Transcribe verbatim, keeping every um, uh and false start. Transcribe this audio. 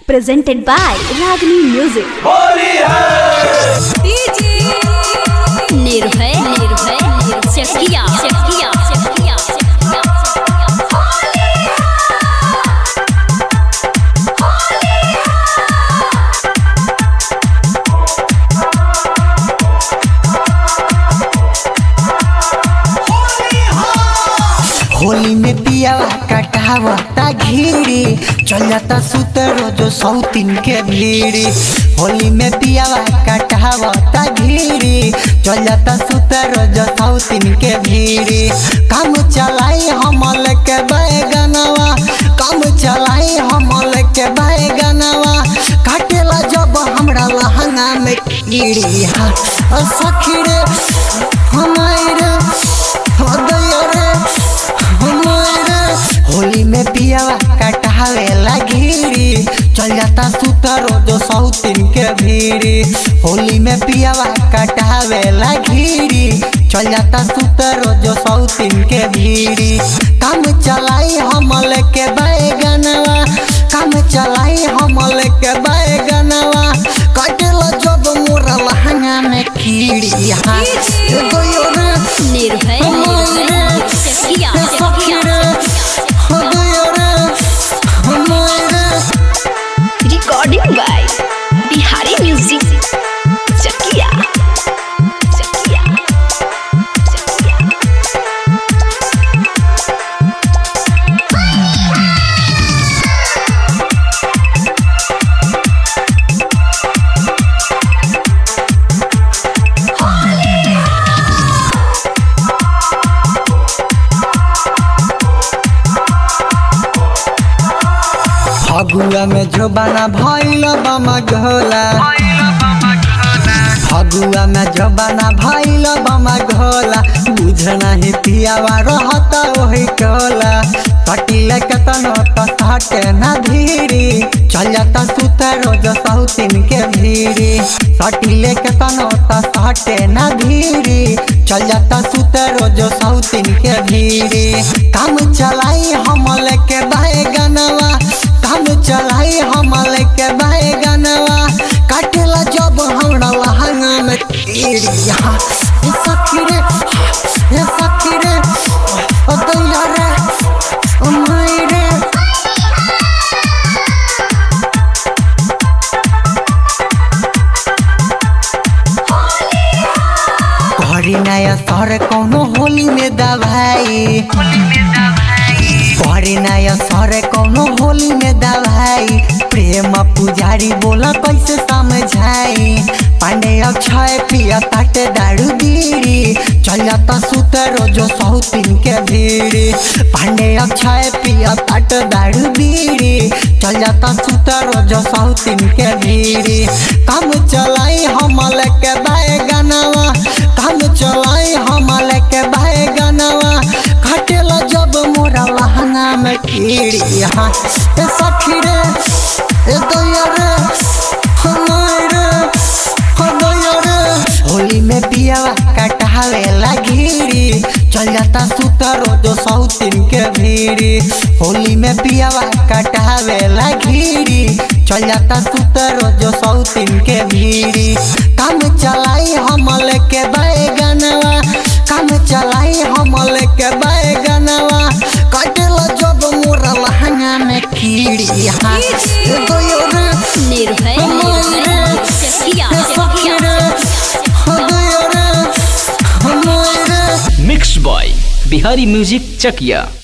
Presented by Ragini Music. निर्भय निर्भय चकिया चकिया चकिया होली में पियावा कटावता घीड़ी चल जाता सुतरो जो सौतीन के भीड़ी। होली में पियावा कटावता घीड़ी चल जाता सुतरो जो सौतीन के भीड़ी। काम चलाई हमल के बैगनवा काम चलाई हमल के बैगनवा काटेला जब हमरा लहंगा में कीड़ी। हाँ सखी रे हमारे होली में पियावा कटावेला घीड़ी चल जाता सुतरो जो सौतीन के भीड़ी। होली में पियावा कटावेला घीड़ी चल जाता सुतरो जो सौतीन के भीड़ी। काम चलाई हमल के बैगनवा काम चलाई हमल के बैगनवा कटेला जब मोरा लहंगा में कीड़ी। हाँ Nirbhay Chakiya recording by Bihari music Chakiya Chakiya Chakiya Phagua में जो बना भइल बमा घोला फगुआ में जो बना भइल बमा घोला बुझ नहीं पियावा रहता वही टोला। कटिले कतनो तो साटे ना धीरी चल जाता सुतरो जो सौतीन के भीड़ी। कटिले कतनो तो साटे ना धीरी चल जाता सुतरो जो सौतीन के भीड़ी। काम चलाई हमल के बैगनवा काम चलाई हमल के बैगनवा काटेला जब हमरा लहंगा में कीड़ी। हाँ सखी रे सखी रे ओ दैया रे ओ माई रे घरी नया सर कौनो होली में दवाई घरी नया सर कौनो होली में दवाई। प्रेम पुजारी बोला कैसे समझाई पांडे अक्षय पिया ताटे दारू बीड़ी चल जाता सुतरो जो सौतीन के भीड़ी। पांडे अक्षय पिया ताटे दारू बीड़ी चल जाता सुतरो जो सौतीन के भीड़ी। काम चलाई हमल के बैगनवा काम चलाई हमल के बैगनवा खटेला जब मोरा लहंगा में कीड़ी। हाँ सखी रे ए दैया रे हमारे होली में पियावा कटावेला घीड़ी चल जाता सुतरो जो सौतीन के भीड़ी। होली में पियावा कटावेला घीड़ी चल जाता सुतरो जो सौतीन के भीड़ी। काम चलाई हमल के बैगनवा काम चलाई हमल के बैगनवा कटेला जब मोरा लहंगा में कीड़ी। हाँ Nirbhay Chakiya mix boy Bihari music चकिया।